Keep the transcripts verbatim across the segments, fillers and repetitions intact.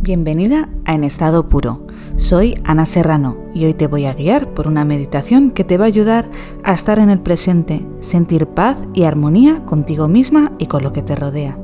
Bienvenida a En Estado Puro. Soy Ana Serrano y hoy te voy a guiar por una meditación que te va a ayudar a estar en el presente, sentir paz y armonía contigo misma y con lo que te rodea.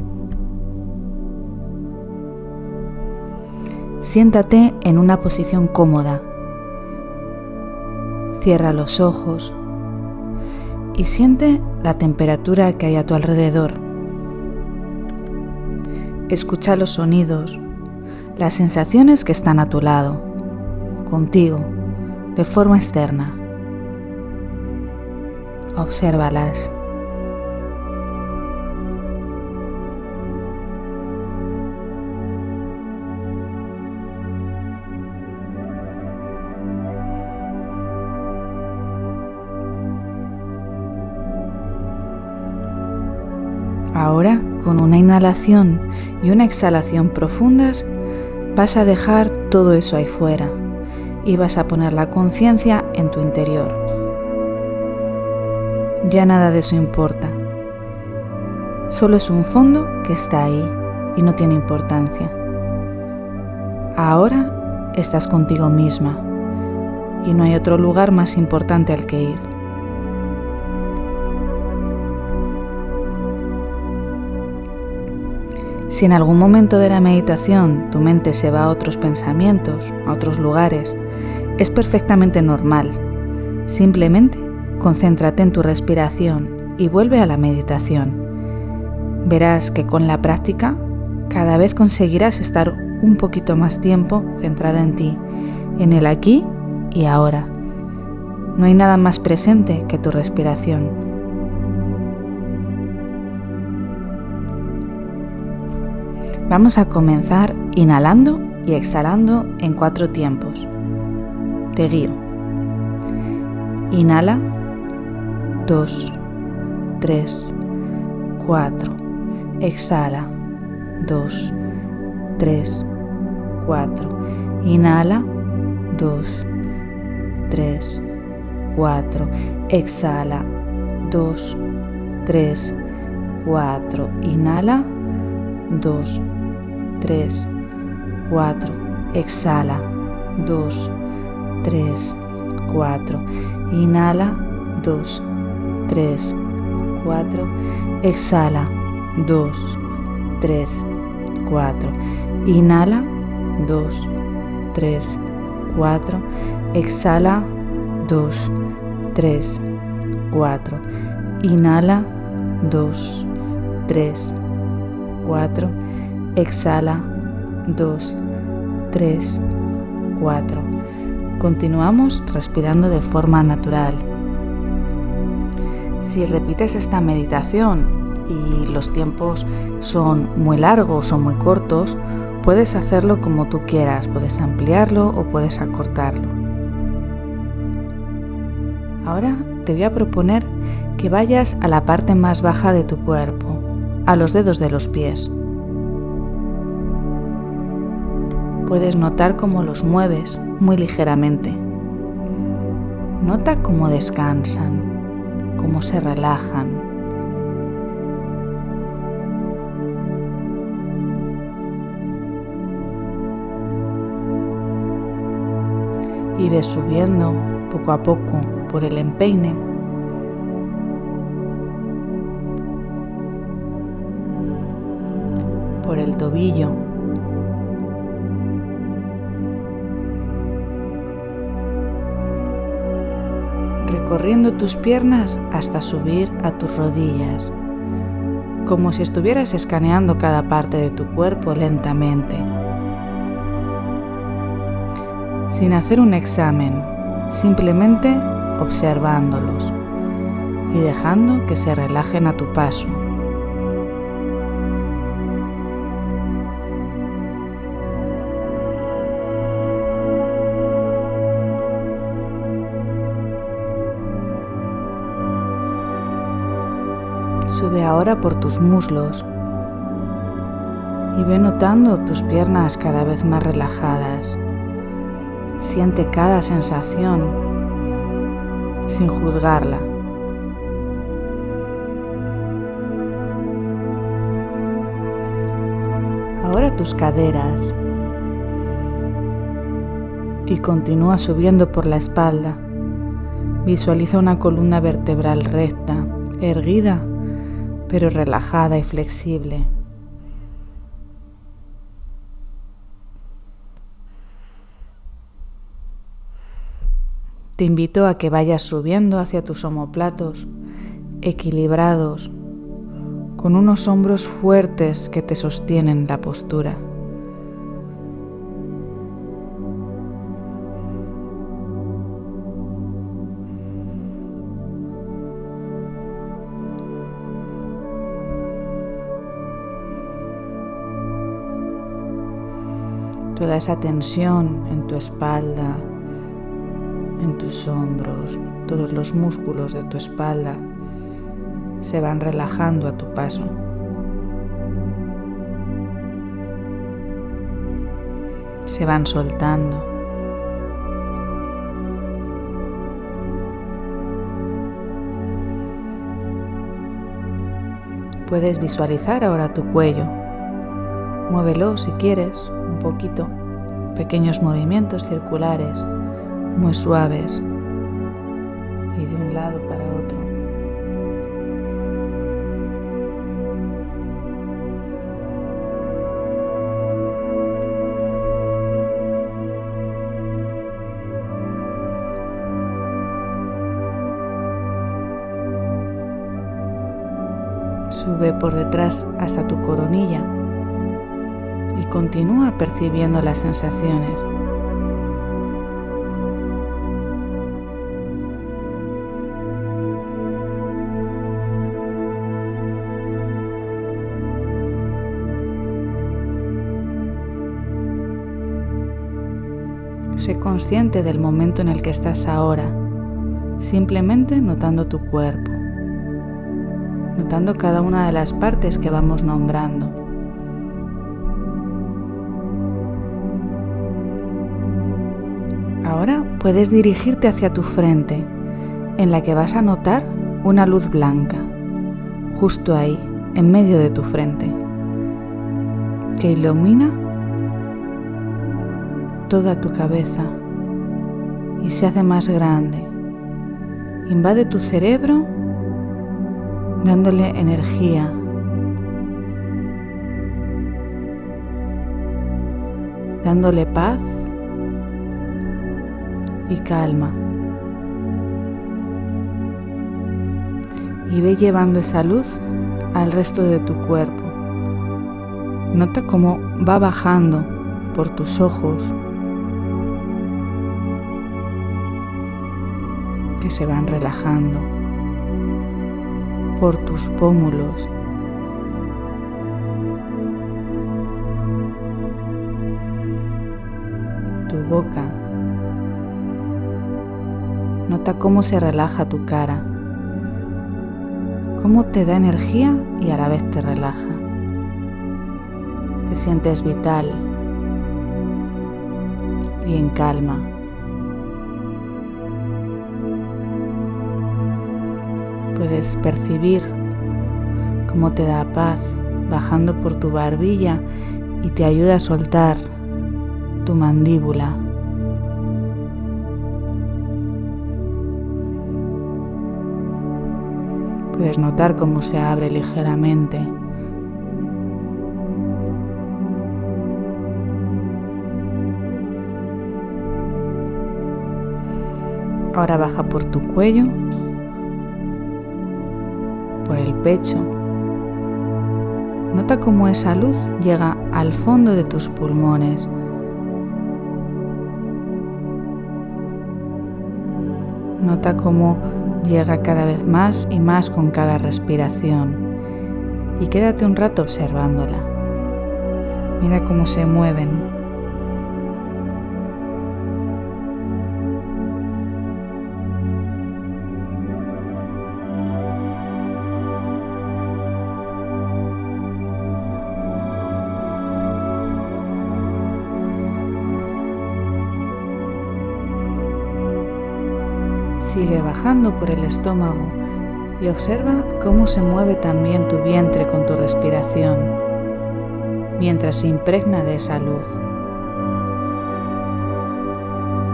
Siéntate en una posición cómoda. Cierra los ojos y siente la temperatura que hay a tu alrededor. Escucha los sonidos, las sensaciones que están a tu lado, contigo, de forma externa. Obsérvalas. Ahora, con una inhalación y una exhalación profundas, vas a dejar todo eso ahí fuera y vas a poner la conciencia en tu interior. Ya nada de eso importa. Solo es un fondo que está ahí y no tiene importancia. Ahora estás contigo misma y no hay otro lugar más importante al que ir. Si en algún momento de la meditación tu mente se va a otros pensamientos, a otros lugares, es perfectamente normal. Simplemente concéntrate en tu respiración y vuelve a la meditación. Verás que con la práctica cada vez conseguirás estar un poquito más tiempo centrada en ti, en el aquí y ahora. No hay nada más presente que tu respiración. Vamos a comenzar inhalando y exhalando en cuatro tiempos. Te guío. Inhala, dos, tres, cuatro. Exhala, dos, tres, cuatro. Inhala, dos, tres, cuatro. Exhala, dos, tres, cuatro. Inhala, dos, tres, cuatro, exhala, dos, tres, cuatro, inhala, dos, tres, cuatro, exhala, dos, tres, cuatro, inhala, dos, tres, cuatro, exhala, dos, tres, cuatro, inhala, dos, tres, cuatro, exhala, dos, tres, cuatro. Continuamos respirando de forma natural. Si repites esta meditación y los tiempos son muy largos o muy cortos, puedes hacerlo como tú quieras, puedes ampliarlo o puedes acortarlo. Ahora te voy a proponer que vayas a la parte más baja de tu cuerpo, a los dedos de los pies. Puedes notar cómo los mueves muy ligeramente. Nota cómo descansan, cómo se relajan. Y ves subiendo poco a poco por el empeine. Por el tobillo. Recorriendo tus piernas hasta subir a tus rodillas, como si estuvieras escaneando cada parte de tu cuerpo lentamente, sin hacer un examen, simplemente observándolos y dejando que se relajen a tu paso. Sube ahora por tus muslos y ve notando tus piernas cada vez más relajadas. Siente cada sensación sin juzgarla. Ahora tus caderas, y continúa subiendo por la espalda. Visualiza una columna vertebral recta, erguida, pero relajada y flexible. Te invito a que vayas subiendo hacia tus omóplatos, equilibrados, con unos hombros fuertes que te sostienen la postura. Toda esa tensión en tu espalda, en tus hombros, todos los músculos de tu espalda se van relajando a tu paso. Se van soltando. Puedes visualizar ahora tu cuello. Muévelo si quieres, un poquito, pequeños movimientos circulares, muy suaves y de un lado para otro. Sube por detrás hasta tu coronilla y continúa percibiendo las sensaciones. Sé consciente del momento en el que estás ahora, simplemente notando tu cuerpo, notando cada una de las partes que vamos nombrando. Ahora puedes dirigirte hacia tu frente, en la que vas a notar una luz blanca, justo ahí, en medio de tu frente, que ilumina toda tu cabeza y se hace más grande. Invade tu cerebro, dándole energía, dándole paz y calma. Y ve llevando esa luz al resto de tu cuerpo. Nota cómo va bajando por tus ojos, que se van relajando, por tus pómulos, tu boca. Nota cómo se relaja tu cara, cómo te da energía y a la vez te relaja. Te sientes vital y en calma. Puedes percibir cómo te da paz bajando por tu barbilla y te ayuda a soltar tu mandíbula. Puedes notar cómo se abre ligeramente. Ahora baja por tu cuello, por el pecho. Nota cómo esa luz llega al fondo de tus pulmones. Nota cómo llega cada vez más y más con cada respiración. Y quédate un rato observándola. Mira cómo se mueven. Sigue bajando por el estómago y observa cómo se mueve también tu vientre con tu respiración, mientras se impregna de esa luz.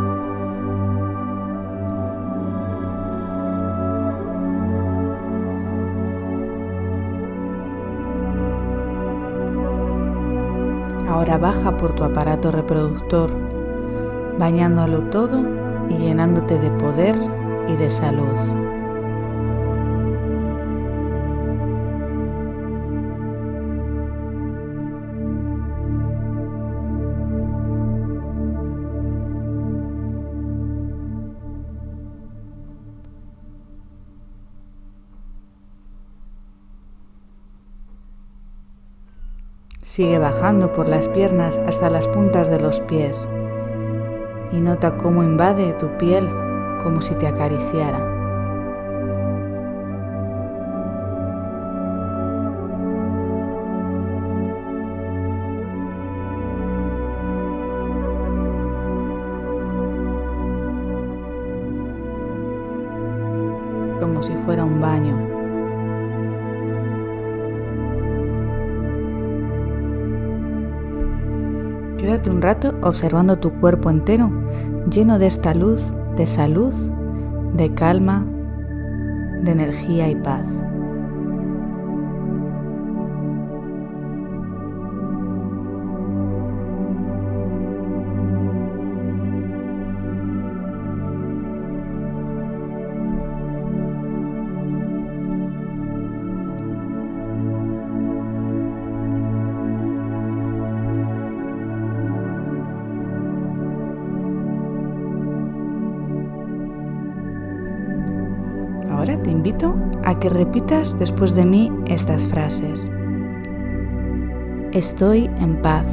Ahora baja por tu aparato reproductor, bañándolo todo y llenándote de poder y de salud. Sigue bajando por las piernas hasta las puntas de los pies y nota cómo invade tu piel como si te acariciara. Como si fuera un baño. Quédate un rato observando tu cuerpo entero, lleno de esta luz, de salud, de calma, de energía y paz. Ahora te invito a que repitas después de mí estas frases. Estoy en paz.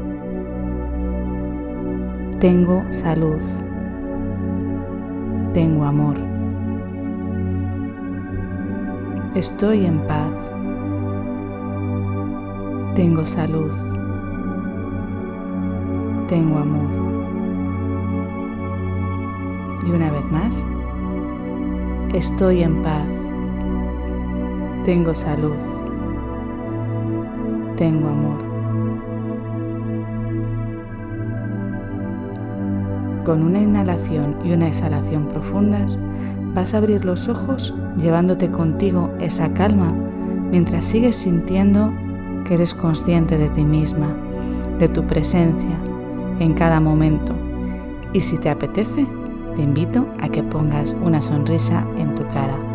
Tengo salud. Tengo amor. Estoy en paz. Tengo salud. Tengo amor. Y una vez más. Estoy en paz, tengo salud, tengo amor. Con una inhalación y una exhalación profundas, vas a abrir los ojos llevándote contigo esa calma mientras sigues sintiendo que eres consciente de ti misma, de tu presencia en cada momento. Y si te apetece, te invito a que pongas una sonrisa en tu cara.